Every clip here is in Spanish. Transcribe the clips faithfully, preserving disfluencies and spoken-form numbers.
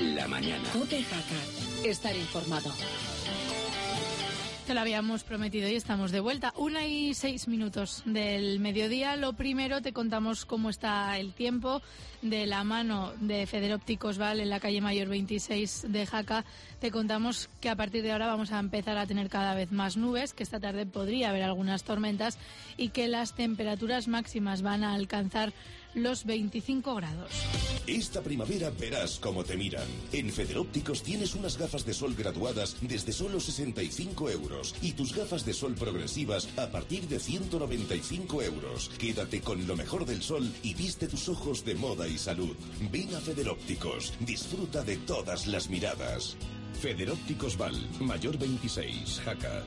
La mañana. COPE Jaca. Estar informado. Te lo habíamos prometido y estamos de vuelta. Una y seis minutos del mediodía. Lo primero, te contamos cómo está el tiempo. De la mano de Federópticos Val en la calle Mayor veintiséis de Jaca, te contamos que a partir de ahora vamos a empezar a tener cada vez más nubes, que esta tarde podría haber algunas tormentas y que las temperaturas máximas van a alcanzar los veinticinco grados. Esta primavera verás cómo te miran. En Federópticos tienes unas gafas de sol graduadas desde solo sesenta y cinco euros y tus gafas de sol progresivas a partir de ciento noventa y cinco euros. Quédate con lo mejor del sol y viste tus ojos de moda y salud. Ven a Federópticos. Disfruta de todas las miradas. Federópticos Val, Mayor veintiséis, Jaca.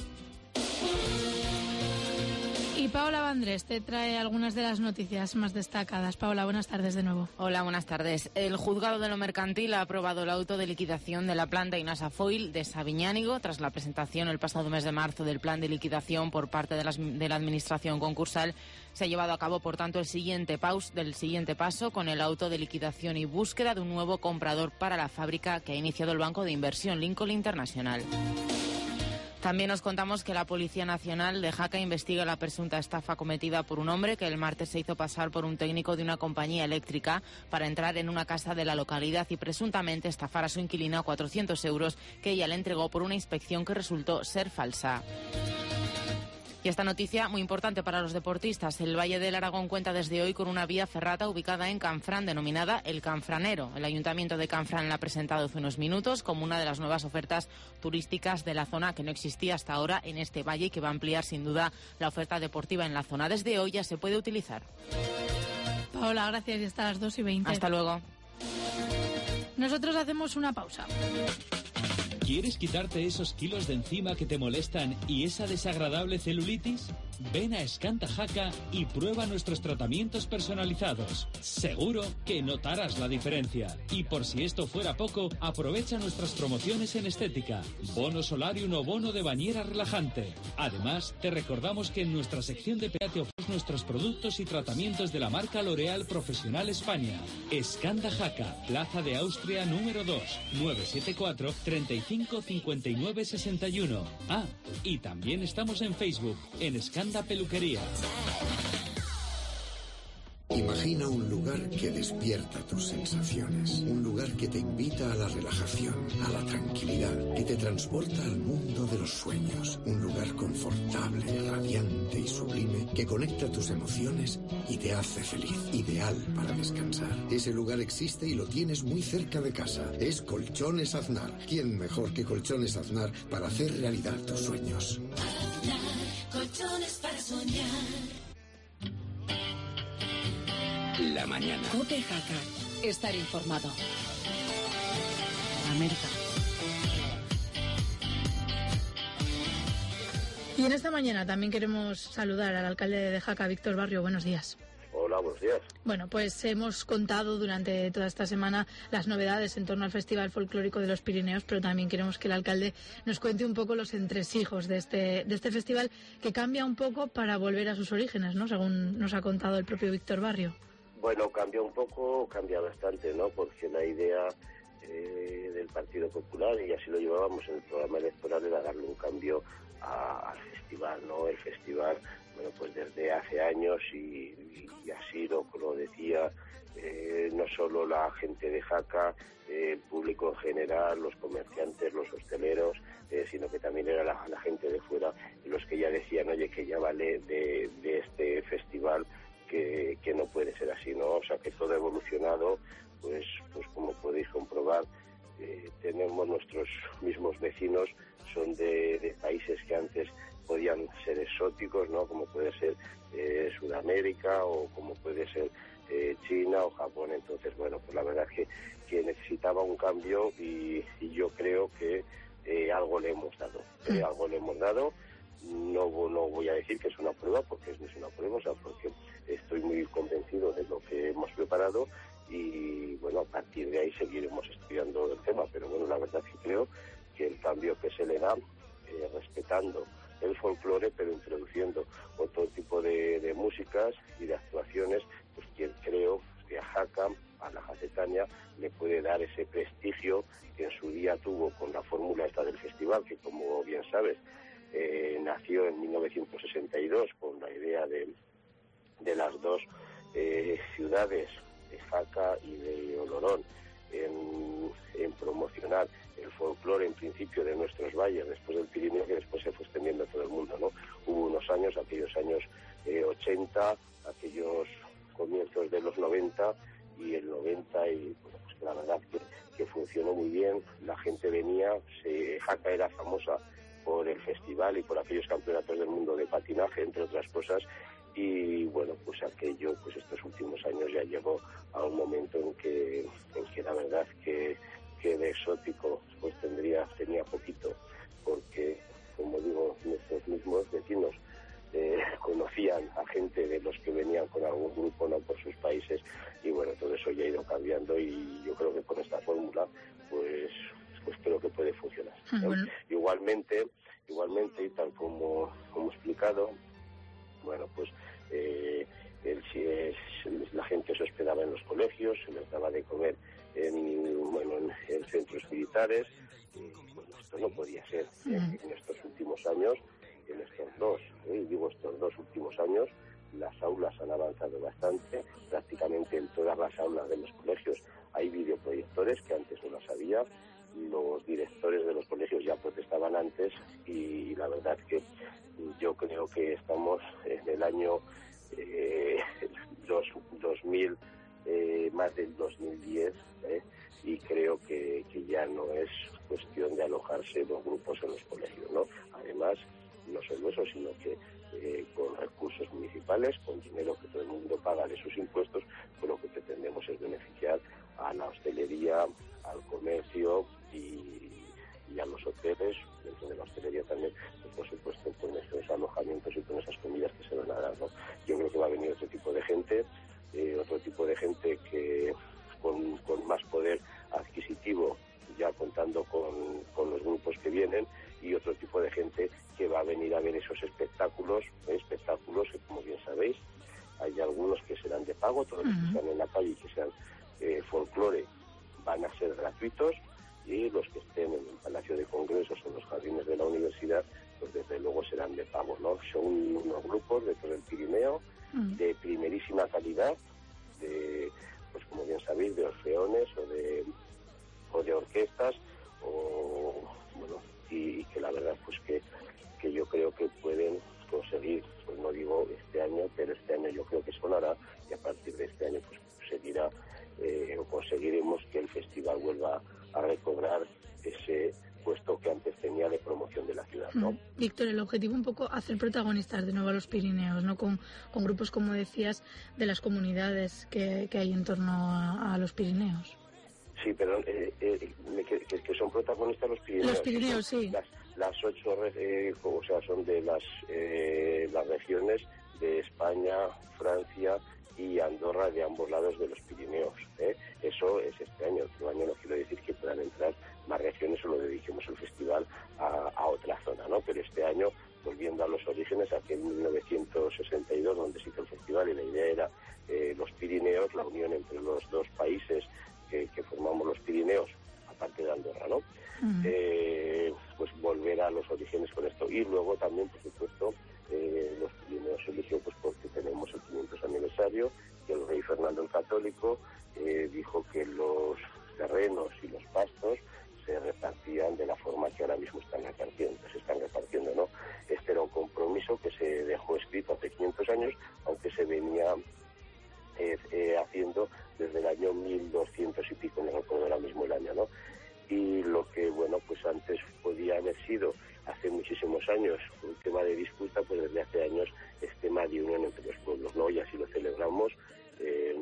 Y Paola Vandrés te trae algunas de las noticias más destacadas. Paola, buenas tardes de nuevo. Hola, buenas tardes. El juzgado de lo mercantil ha aprobado el auto de liquidación de la planta Inasa Foil de Sabiñánigo tras la presentación el pasado mes de marzo del plan de liquidación por parte de la, de la administración concursal. Se ha llevado a cabo, por tanto, el siguiente paus del siguiente paso con el auto de liquidación y búsqueda de un nuevo comprador para la fábrica que ha iniciado el banco de inversión Lincoln Internacional. También nos contamos que la Policía Nacional de Jaca investiga la presunta estafa cometida por un hombre que el martes se hizo pasar por un técnico de una compañía eléctrica para entrar en una casa de la localidad y presuntamente estafar a su inquilina cuatrocientos euros que ella le entregó por una inspección que resultó ser falsa. Y esta noticia muy importante para los deportistas. El Valle del Aragón cuenta desde hoy con una vía ferrata ubicada en Canfrán, denominada El Canfranero. El Ayuntamiento de Canfrán la ha presentado hace unos minutos como una de las nuevas ofertas turísticas de la zona que no existía hasta ahora en este valle y que va a ampliar sin duda la oferta deportiva en la zona. Desde hoy ya se puede utilizar. Paola, gracias y hasta las dos y veinte. Hasta luego. Nosotros hacemos una pausa. ¿Quieres quitarte esos kilos de encima que te molestan y esa desagradable celulitis? Ven a Escanta Jaca y prueba nuestros tratamientos personalizados. Seguro que notarás la diferencia. Y por si esto fuera poco, aprovecha nuestras promociones en estética. Bono Solarium o bono de bañera relajante. Además, te recordamos que en nuestra sección de P A te ofrecemos nuestros productos y tratamientos de la marca L'Oréal Profesional España. Escanta Jaca, Plaza de Austria número dos, nueve siete cuatro, treinta y cinco, cincuenta y nueve, sesenta y uno. Ah, y también estamos en Facebook, en Escanta Peluquería. Imagina un lugar que despierta tus sensaciones, un lugar que te invita a la relajación, a la tranquilidad, que te transporta al mundo de los sueños, un lugar confortable, radiante y sublime que conecta tus emociones y te hace feliz, ideal para descansar. Ese lugar existe y lo tienes muy cerca de casa. Es Colchones Aznar. ¿Quién mejor que Colchones Aznar para hacer realidad tus sueños? Aznar, colchones para soñar. La mañana. COPE Jaca. Estar informado. América. Y en esta mañana también queremos saludar al alcalde de Jaca, Víctor Barrio. Buenos días. Hola, buenos días. Bueno, pues hemos contado durante toda esta semana las novedades en torno al Festival Folclórico de los Pirineos, pero también queremos que el alcalde nos cuente un poco los entresijos de este, de este festival, que cambia un poco para volver a sus orígenes, ¿no? Según nos ha contado el propio Víctor Barrio. Bueno, cambia un poco, cambia bastante, ¿no? Porque la idea eh, del Partido Popular, y así lo llevábamos en el programa electoral, era darle un cambio a, al festival, ¿no? El festival, bueno, pues desde hace años, y, y, y así lo, lo decía eh, no solo la gente de Jaca, eh, el público en general, los comerciantes, los hosteleros, eh, sino que también era la, la gente de fuera, los que ya decían, oye, que ya vale de, de este festival, que, que no puede ser así, ¿no? O sea, que todo ha evolucionado, pues, pues como podéis comprobar, eh, tenemos nuestros mismos vecinos, son de, de países que antes podían ser exóticos, ¿no? Como puede ser eh, Sudamérica o como puede ser eh, China o Japón. Entonces, bueno, pues la verdad es que, que necesitaba un cambio y, y yo creo que eh, algo le hemos dado, eh, algo le hemos dado. No, no voy a decir que es una prueba, porque no es una prueba, o sea, porque estoy muy convencido de lo que hemos preparado y, bueno, a partir de ahí seguiremos estudiando el tema, pero bueno, la verdad es que creo que el cambio que se le da, eh, respetando el folclore, pero introduciendo otro tipo de, de músicas y de actuaciones, pues que creo que a Jaca, a la Jacetania le puede dar ese prestigio que en su día tuvo con la fórmula esta del festival, que como bien sabes, eh, nació en mil novecientos sesenta y dos con la idea de, de las dos eh, ciudades, de Jaca y de Olorón, en, en promocionar el folclore en principio de nuestros valles, después del Pirineo, que después se fue extendiendo a todo el mundo, ¿no? Hubo unos años, aquellos años eh, ochenta, aquellos comienzos de los noventa y el noventa, y bueno, pues la verdad que, que funcionó muy bien, la gente venía, se, Jaca era famosa por el festival y por aquellos campeonatos del mundo de patinaje, entre otras cosas, y bueno, pues aquello, pues estos últimos años ya llegó a un momento en que, en que la verdad que, que de exótico pues tendría, tenía poquito, porque como digo, nuestros mismos vecinos eh, conocían a gente de los que venían con algún grupo, no por sus países, y bueno, todo eso ya ha ido cambiando, y yo creo que con esta fórmula pues pues creo que puede funcionar, ¿no? Bueno. Igualmente, igualmente y tal como, como he explicado, bueno, pues eh, el, es, la gente se hospedaba en los colegios, se les daba de comer en, bueno, en, en centros militares, y bueno, esto no podía ser. ¿eh? En estos últimos años, en estos dos, ¿eh? digo estos dos últimos años, las aulas han avanzado bastante, prácticamente en todas las aulas de los colegios hay videoproyectores, que antes no las había. Los directores de los colegios ya protestaban antes, y la verdad que yo creo que estamos en el año eh, dos, dos mil, eh, más del dos mil diez, eh, y creo que, que ya no es cuestión de alojarse los grupos en los colegios, ¿no? Además, no solo eso, sino que eh, con recursos municipales, con dinero que todo el mundo paga de sus impuestos, pues lo que pretendemos es beneficiar a la hostelería, al comercio y, y a los hoteles, dentro de la hostelería también, pues por supuesto con estos alojamientos y con esas comidas que se van a dar, ¿no? Yo creo que va a venir otro tipo de gente, eh, otro tipo de gente que con, con más poder adquisitivo, ya contando con, con los grupos que vienen, y otro tipo de gente que va a venir a ver esos espectáculos, ¿eh? espectáculos que, como bien sabéis, hay algunos que serán de pago, todos los que están en la calle y que sean eh, folclore van a ser gratuitos, y los que estén en el Palacio de Congresos o en los jardines de la universidad, pues desde luego serán de pago, ¿no? Son unos grupos de todo el Pirineo, mm. de primerísima calidad, de, pues como bien sabéis, de orfeones o de, o de orquestas, o bueno, y, y que la verdad pues que, que yo creo que pueden conseguir, pues no digo este año, pero este año yo creo que sonará, y a partir de este año pues seguirá, eh, o conseguiremos que el festival vuelva a recobrar ese puesto que antes tenía de promoción de la ciudad, ¿no? Mm. Víctor, el objetivo un poco hacer protagonistas de nuevo a los Pirineos, ¿no? Con, con grupos, como decías, de las comunidades que, que hay en torno a, a los Pirineos. Sí, pero eh, eh, que, que son protagonistas los Pirineos. Los Pirineos, sí. Las, las ocho, eh, o sea, son de las, eh, las regiones de España, Francia y Andorra, de ambos lados de los Pirineos. ¿eh? Eso es este año. Otro año no quiero decir que puedan entrar más regiones o lo dediquemos el festival a, a otra zona, ¿no? Pero este año, volviendo a los orígenes, aquí en mil novecientos sesenta y dos, donde se hizo el festival, y la idea era eh, los Pirineos, la unión entre los dos países que, que formamos los Pirineos, aparte de Andorra, ¿no? Uh-huh. Eh, pues volver a los orígenes con esto. Y luego también, por supuesto, eh, los Pirineos se eligió pues porque tenemos el quinientos aniversario, que el rey Fernando el Católico eh, dijo que los terrenos y los pastos se repartían de la forma que ahora mismo están repartiendo, se están repartiendo, ¿no? Este era un compromiso que se dejó escrito hace quinientos años, aunque se venía eh, eh, haciendo desde el año mil doscientos y pico, no recuerdo ahora mismo el año, ¿no? Y lo que, bueno, pues antes podía haber sido, hace muchísimos años, un tema de disputa, pues desde hace años es tema de unión entre los pueblos, ¿no? Y así lo celebramos. Eh,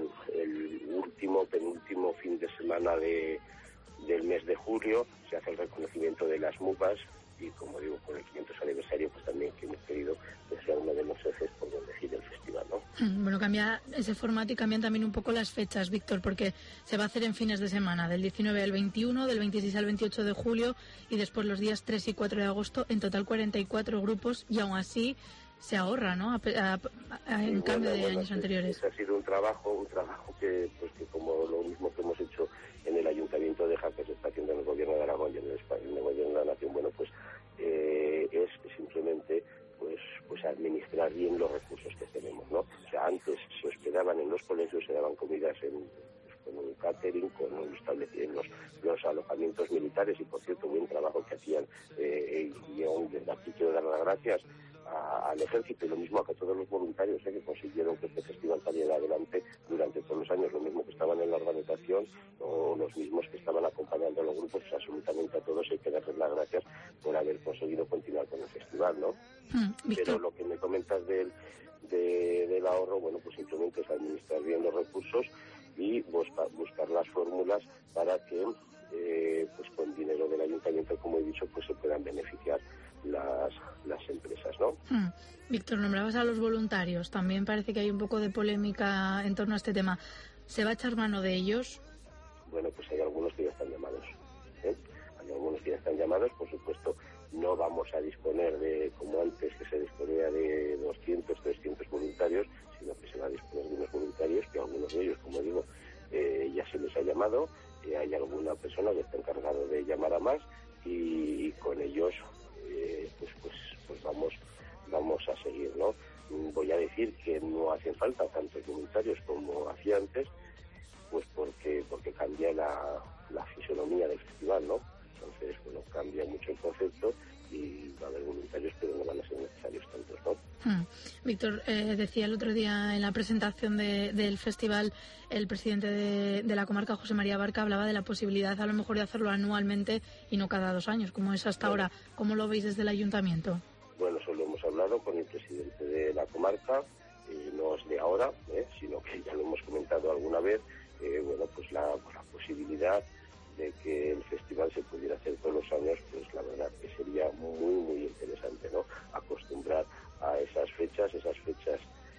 el último, penúltimo fin de semana de, del mes de julio se hace el reconocimiento de las mugas, y como digo, por el quinientos aniversario, pues también que hemos querido que sea uno de los ejes por donde gira el festival, ¿no? Bueno, cambia ese formato y cambian también un poco las fechas, Víctor, porque se va a hacer en fines de semana, del diecinueve al veintiuno, del veintiséis al veintiocho de julio, y después los días tres y cuatro de agosto, en total cuarenta y cuatro grupos, y aún así se ahorra, ¿no? A, a, a, en sí, cambio bueno, de bueno, años anteriores. Ese ha sido un trabajo, un trabajo que, pues, que como lo mismo que hemos hecho en el Ayuntamiento de Jaca, se está haciendo en el Gobierno de Aragón y en el, en el Gobierno de la Nación, bueno, pues eh, es simplemente pues pues administrar bien los recursos que tenemos, ¿no? O sea, antes se hospedaban en los colegios, se daban comidas en, pues, con un catering, con un establecimiento, los, los alojamientos militares, y por cierto, buen trabajo que hacían, eh, y aún desde aquí quiero dar las gracias a, al ejército y lo mismo a que todos los voluntarios eh, que consiguieron que este festival saliera adelante durante todos los años, lo mismo que estaban en la organización o los mismos que estaban acompañando a los grupos, pues absolutamente a todos hay que darles las gracias por haber conseguido continuar con el festival, ¿no? Mm, Pero lo que me comentas del, de, del ahorro, bueno, pues simplemente es administrar bien los recursos y buscar, buscar las fórmulas para que eh, pues con dinero del ayuntamiento, como he dicho, pues se puedan beneficiar las, las empresas, ¿no? Hmm. Víctor, nombrabas a los voluntarios. También parece que hay un poco de polémica en torno a este tema. ¿Se va a echar mano de ellos? Bueno, pues hay algunos que ya están llamados, ¿eh? Hay algunos que ya están llamados, por supuesto. No vamos a disponer de, como antes, que se disponía de doscientos, trescientos voluntarios, sino que se va a disponer de unos voluntarios que algunos de ellos, como digo, eh, ya se les ha llamado. Eh, hay alguna persona que está encargado de llamar a más y, y con ellos eh, pues pues pues vamos vamos a seguir, ¿no? Voy a decir que no hacen falta tantos voluntarios como hacía antes, pues porque porque cambia la, la fisonomía del festival, ¿no? Entonces, bueno, cambia mucho el concepto y va a haber voluntarios, pero no van a ser necesarios tantos, ¿no? Hmm. Víctor, eh, decía el otro día en la presentación de, del festival, el presidente de, de la comarca, José María Barca, hablaba de la posibilidad a lo mejor de hacerlo anualmente y no cada dos años, como es hasta bueno, ahora. ¿Cómo lo veis desde el ayuntamiento? Bueno, eso lo hemos hablado con el presidente de la comarca, y no es de ahora, ¿eh? Sino que ya lo hemos comentado alguna vez, eh, bueno, pues la, pues la posibilidad de que el festival se pudiera hacer todos los años, pues la verdad que sería muy, muy interesante, ¿no? Acostumbrar a esas fechas, esas fechas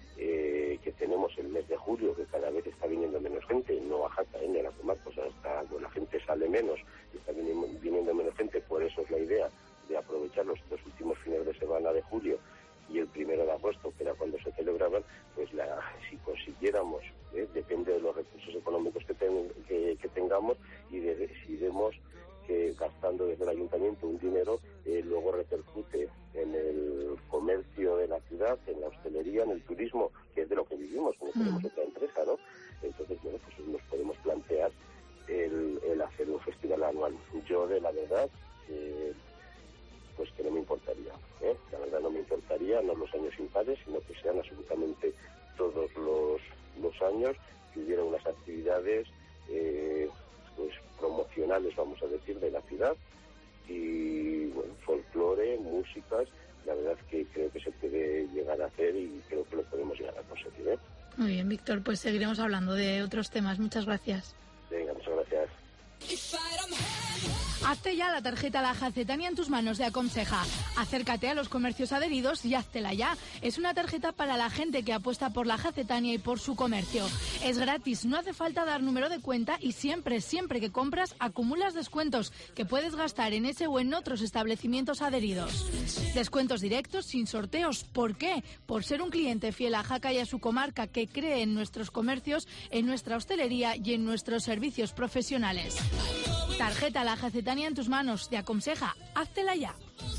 eh, que tenemos el mes de julio, que cada vez está viniendo menos gente, no a Jaca, ¿eh? Ni a la comarca, o sea, está, bueno, la gente sale menos, está viniendo, viniendo menos gente, por eso es la idea de aprovechar los dos últimos fines de semana de julio y el primero de agosto, que era cuando se celebraban, pues la, si consiguiéramos, ¿eh? Depende de los recursos económicos que, ten, que, que tengamos y de, si vemos que gastando desde el ayuntamiento un dinero eh, luego repercute en el comercio de la ciudad, en la hostelería, en el turismo, que es de lo que vivimos, como tenemos otra empresa, ¿no? Entonces, bueno, pues nos podemos plantear el, el hacer un festival anual. Yo, de la verdad, eh, pues que no me importaría, ¿eh? La verdad no me importaría, no los años impares, sino que sean absolutamente todos los, los años, que hubiera unas actividades eh, pues promocionales, vamos a decir, de la ciudad, y bueno, folclore, músicas, la verdad que creo que se puede llegar a hacer y creo que lo podemos llegar a conseguir, ¿eh? Muy bien, Víctor, pues seguiremos hablando de otros temas. Muchas gracias. Venga, muchas gracias. Hazte ya la tarjeta La Jacetania en tus manos de Aconseja. Acércate a los comercios adheridos y háztela ya. Es una tarjeta para la gente que apuesta por La Jacetania y por su comercio. Es gratis, no hace falta dar número de cuenta y siempre, siempre que compras acumulas descuentos que puedes gastar en ese o en otros establecimientos adheridos. Descuentos directos sin sorteos. ¿Por qué? Por ser un cliente fiel a Jaca y a su comarca que cree en nuestros comercios, en nuestra hostelería y en nuestros servicios profesionales. Tarjeta La Jacetania en tus manos de Aconseja. Háztela ya.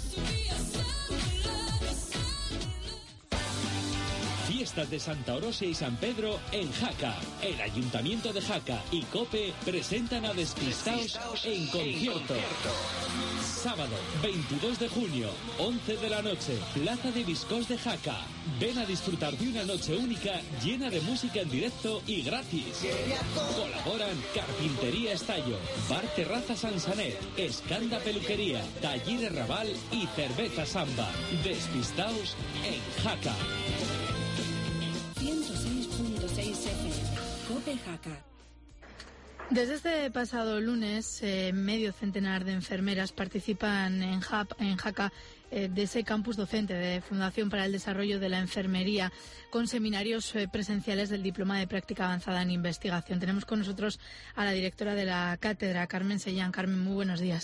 Fiestas de Santa Orosia y San Pedro en Jaca. El Ayuntamiento de Jaca y COPE presentan a Despistaos en concierto. Sábado, veintidós de junio, once de la noche, Plaza de Viscós de Jaca. Ven a disfrutar de una noche única llena de música en directo y gratis. Colaboran Carpintería Estallo, Bar Terraza Sansanet, Escanda Peluquería, Talleres Raval y Cerveza Samba. Despistaos en Jaca. ciento seis punto seis F M, COPE Jaca. Desde este pasado lunes, eh, medio centenar de enfermeras participan en, Jap, en Jaca eh, de ese campus docente de Fundación para el Desarrollo de la Enfermería, con seminarios eh, presenciales del Diploma de Práctica Avanzada en Investigación. Tenemos con nosotros a la directora de la cátedra, Carmen Sellán. Carmen, muy buenos días.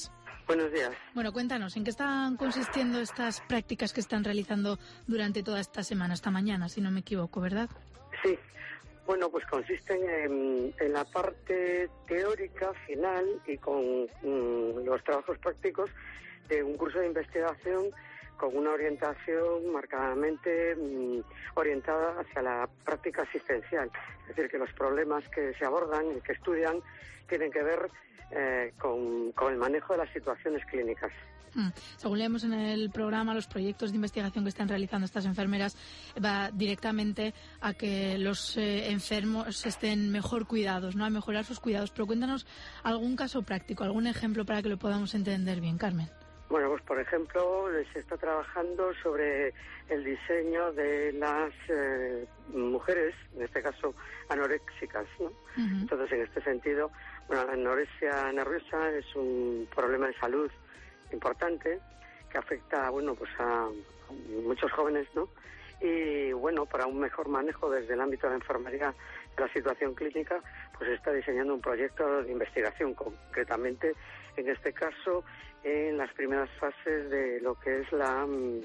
Buenos días. Bueno, cuéntanos, ¿en qué están consistiendo estas prácticas que están realizando durante toda esta semana, esta mañana, si no me equivoco, ¿verdad? Sí. Bueno, pues consisten en, en la parte teórica final y con mm, los trabajos prácticos de un curso de investigación con una orientación marcadamente mmm, orientada hacia la práctica asistencial. Es decir, que los problemas que se abordan y que estudian tienen que ver eh, con, con el manejo de las situaciones clínicas. Hmm. Según leemos en el programa, los proyectos de investigación que están realizando estas enfermeras va directamente a que los eh, enfermos estén mejor cuidados, ¿no? A mejorar sus cuidados. Pero cuéntanos algún caso práctico, algún ejemplo para que lo podamos entender bien, Carmen. Bueno, pues por ejemplo, se está trabajando sobre el diseño de las eh, mujeres, en este caso anoréxicas, ¿no? Uh-huh. Entonces, en este sentido, bueno, la anorexia nerviosa es un problema de salud importante que afecta, bueno, pues a muchos jóvenes, ¿no? Y bueno, para un mejor manejo desde el ámbito de la enfermería de la situación clínica, pues se está diseñando un proyecto de investigación, concretamente, en este caso, en las primeras fases de lo que es la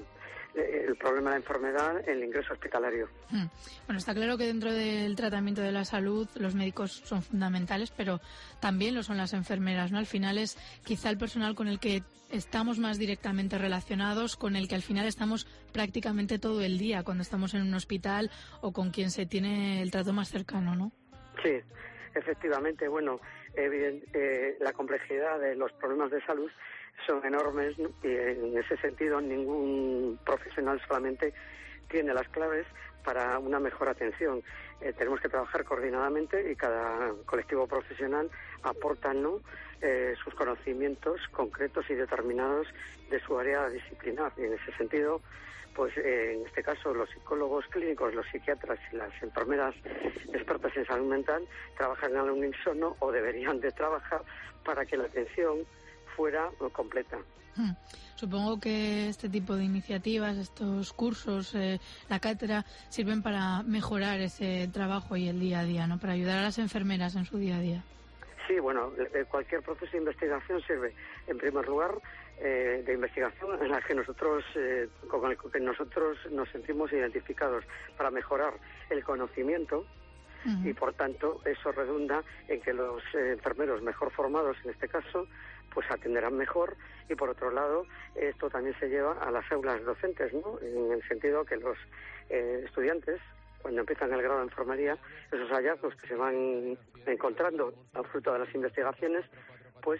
el problema de la enfermedad en el ingreso hospitalario. Bueno, está claro que dentro del tratamiento de la salud los médicos son fundamentales, pero también lo son las enfermeras, ¿no? Al final es quizá el personal con el que estamos más directamente relacionados, con el que al final estamos prácticamente todo el día cuando estamos en un hospital o con quien se tiene el trato más cercano, ¿no? Sí, efectivamente. Bueno, evidente, eh, la complejidad de los problemas de salud son enormes, ¿no? Y en ese sentido ningún profesional solamente tiene las claves para una mejor atención. Eh, tenemos que trabajar coordinadamente y cada colectivo profesional aporta, ¿no? eh, sus conocimientos concretos y determinados de su área disciplinar. Y en ese sentido, pues eh, en este caso los psicólogos clínicos, los psiquiatras y las enfermeras expertas en salud mental trabajan al unísono o deberían de trabajar para que la atención fuera completa. Hmm. Supongo que este tipo de iniciativas, estos cursos, eh, la cátedra, sirven para mejorar ese trabajo y el día a día, ¿no? Para ayudar a las enfermeras en su día a día. Sí, bueno, cualquier proceso de investigación sirve, en primer lugar, eh, de investigación en la que nosotros, eh, con el que nosotros nos sentimos identificados para mejorar el conocimiento. Uh-huh. Y por tanto eso redunda en que los eh, enfermeros mejor formados en este caso pues atenderán mejor, y por otro lado esto también se lleva a las aulas docentes, ¿no? En el sentido que los eh, estudiantes, cuando empiezan el grado de enfermería, esos hallazgos que se van encontrando a fruto de las investigaciones, pues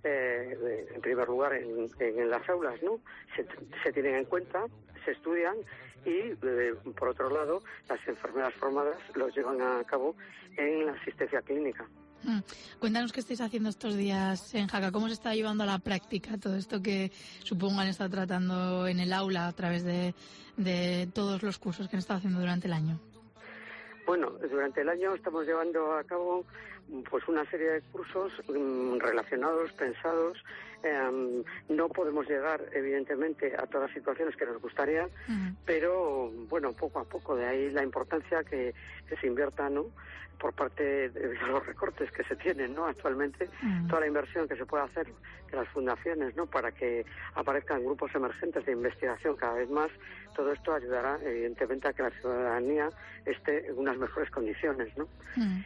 eh, en primer lugar en, en las aulas, ¿no? Se, se tienen en cuenta, se estudian y eh, por otro lado las enfermeras formadas los llevan a cabo en la asistencia clínica. Mm. Cuéntanos qué estáis haciendo estos días en Jaca, cómo se está llevando a la práctica todo esto que supongo han estado tratando en el aula a través de, de todos los cursos que han estado haciendo durante el año. Bueno, durante el año estamos llevando a cabo pues una serie de cursos um, relacionados, pensados. Eh, no podemos llegar, evidentemente, a todas las situaciones que nos gustaría, uh-huh. pero, bueno, poco a poco, de ahí la importancia que, que se invierta, ¿no?, por parte de los recortes que se tienen, ¿no?, actualmente, uh-huh. toda la inversión que se puede hacer de las fundaciones, ¿no?, para que aparezcan grupos emergentes de investigación cada vez más. Todo esto ayudará, evidentemente, a que la ciudadanía esté en unas mejores condiciones, ¿no? Uh-huh.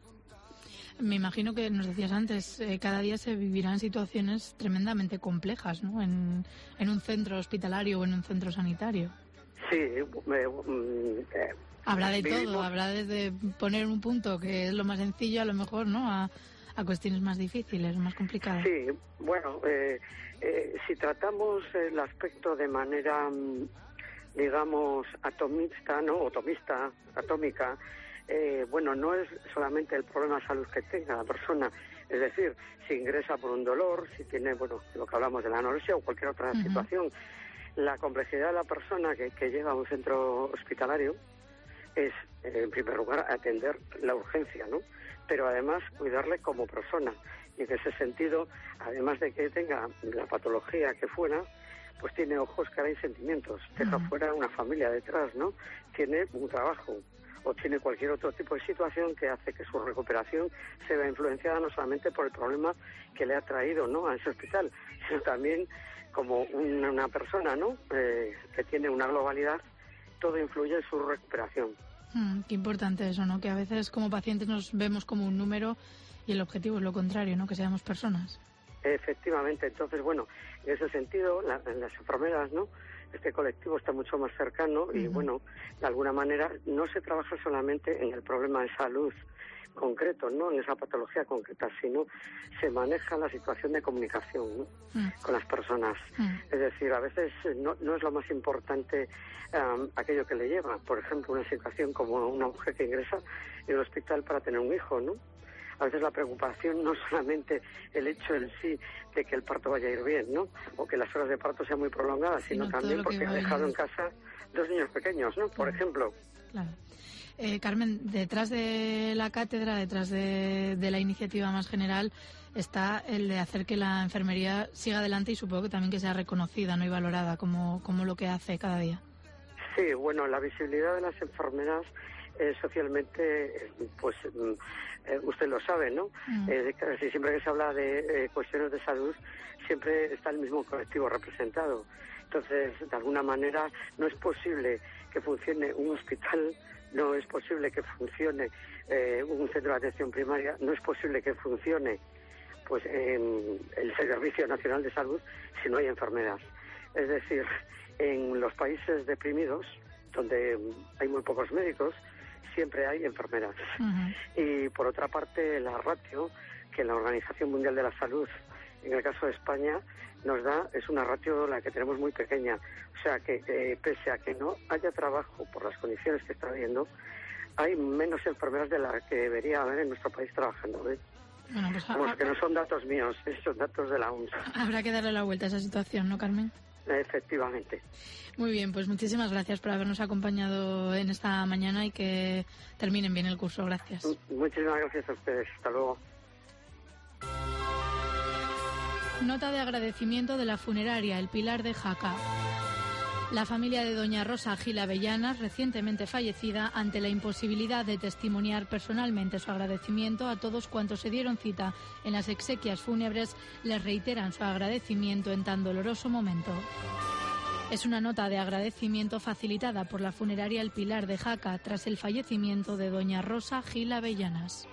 Me imagino que nos decías antes, eh, cada día se vivirán situaciones tremendamente complejas, ¿no?, en, en un centro hospitalario o en un centro sanitario. Sí. Eh, eh, habrá de vivimos... todo, habrá desde poner un punto que es lo más sencillo, a lo mejor, ¿no?, a, a cuestiones más difíciles, más complicadas. Sí, bueno, eh, eh, si tratamos el aspecto de manera, digamos, atomista, ¿no?, atomista, atómica, Eh, bueno, no es solamente el problema de salud que tenga la persona, es decir, si ingresa por un dolor, si tiene, bueno, lo que hablamos de la anorexia o cualquier otra uh-huh. situación, la complejidad de la persona que, que llega a un centro hospitalario es, en primer lugar, atender la urgencia, ¿no?, pero además cuidarle como persona, y en ese sentido, además de que tenga la patología que fuera, pues tiene ojos, cara y sentimientos, deja uh-huh. fuera una familia detrás, ¿no?, tiene un trabajo, o tiene cualquier otro tipo de situación que hace que su recuperación se vea influenciada no solamente por el problema que le ha traído, ¿no?, a ese hospital, sino también como una, una persona, ¿no?, eh, que tiene una globalidad, todo influye en su recuperación. Mm, qué importante eso, ¿no?, que a veces como pacientes nos vemos como un número y el objetivo es lo contrario, ¿no?, que seamos personas. Efectivamente, entonces, bueno, en ese sentido, la, las enfermeras, ¿no?, este colectivo está mucho más cercano y, uh-huh. bueno, de alguna manera no se trabaja solamente en el problema de salud concreto, no en esa patología concreta, sino se maneja la situación de comunicación, ¿no?, uh-huh. con las personas. Uh-huh. Es decir, a veces no, no es lo más importante um, aquello que le lleva. Por ejemplo, una situación como una mujer que ingresa en el hospital para tener un hijo, ¿no? A veces la preocupación no es solamente el hecho en sí de que el parto vaya a ir bien, ¿no?, o que las horas de parto sean muy prolongadas, sino, sino también porque ha dejado en casa dos niños pequeños, ¿no?, por ejemplo. Claro. Eh, Carmen, detrás de la cátedra, detrás de, de la iniciativa más general, está el de hacer que la enfermería siga adelante y supongo que también que sea reconocida, ¿no?, y valorada como, como lo que hace cada día. Sí, bueno, la visibilidad de las enfermeras eh, socialmente, pues eh, usted lo sabe, ¿no? Mm. Eh, casi siempre que se habla de eh, cuestiones de salud, siempre está el mismo colectivo representado. Entonces, de alguna manera, no es posible que funcione un hospital, no es posible que funcione eh, un centro de atención primaria, no es posible que funcione pues en el Servicio Nacional de Salud si no hay enfermeras. Es decir, en los países deprimidos, donde hay muy pocos médicos, siempre hay enfermeras. Uh-huh. Y por otra parte, la ratio que la Organización Mundial de la Salud, en el caso de España, nos da, es una ratio la que tenemos muy pequeña. O sea que, eh, pese a que no haya trabajo por las condiciones que está habiendo, hay menos enfermeras de las que debería haber en nuestro país trabajando, ¿eh? Bueno, pues, Como a... que no son datos míos, son datos de la O M S. Habrá que darle la vuelta a esa situación, ¿no, Carmen? Efectivamente. Muy bien, pues muchísimas gracias por habernos acompañado en esta mañana y que terminen bien el curso. Gracias. Muchísimas gracias a ustedes. Hasta luego. Nota de agradecimiento de la funeraria El Pilar de Jaca. La familia de doña Rosa Gil Avellanas, recientemente fallecida, ante la imposibilidad de testimoniar personalmente su agradecimiento a todos cuantos se dieron cita en las exequias fúnebres, les reiteran su agradecimiento en tan doloroso momento. Es una nota de agradecimiento facilitada por la funeraria El Pilar de Jaca tras el fallecimiento de doña Rosa Gil Avellanas.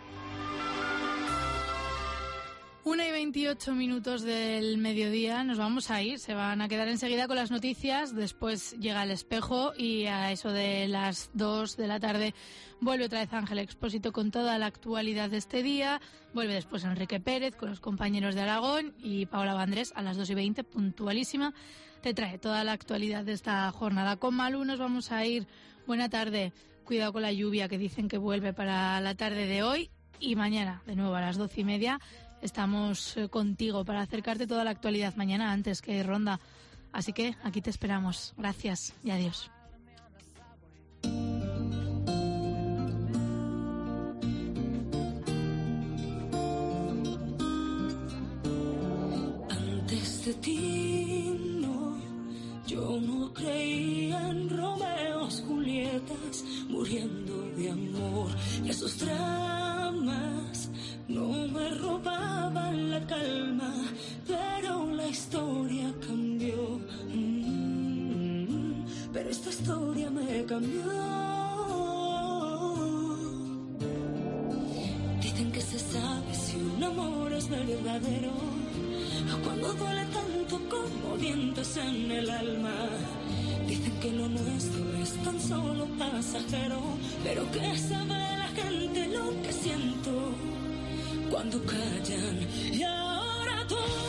Una y veintiocho minutos del mediodía, nos vamos a ir, se van a quedar enseguida con las noticias, después llega El Espejo y a eso de las dos de la tarde vuelve otra vez Ángel Expósito con toda la actualidad de este día, vuelve después Enrique Pérez con los compañeros de Aragón y Paola Vandrés a las dos y veinte, puntualísima, te trae toda la actualidad de esta jornada. Con Malú nos vamos a ir, buena tarde, cuidado con la lluvia que dicen que vuelve para la tarde de hoy y mañana de nuevo a las doce y media. Estamos contigo para acercarte toda la actualidad mañana antes que Ronda. Así que aquí te esperamos. Gracias y adiós. Antes de ti, no, yo no creía en Romeos, Julietas, muriendo de amor. Y esos dramas no me robaban la calma, pero la historia cambió. Mm, pero esta historia me cambió. Dicen que se sabe si un amor es verdadero cuando duele tanto como dientes en el alma. Dicen que lo nuestro es tan solo pasajero, pero que sabe la gente lo que siento cuando callan. Y ahora tú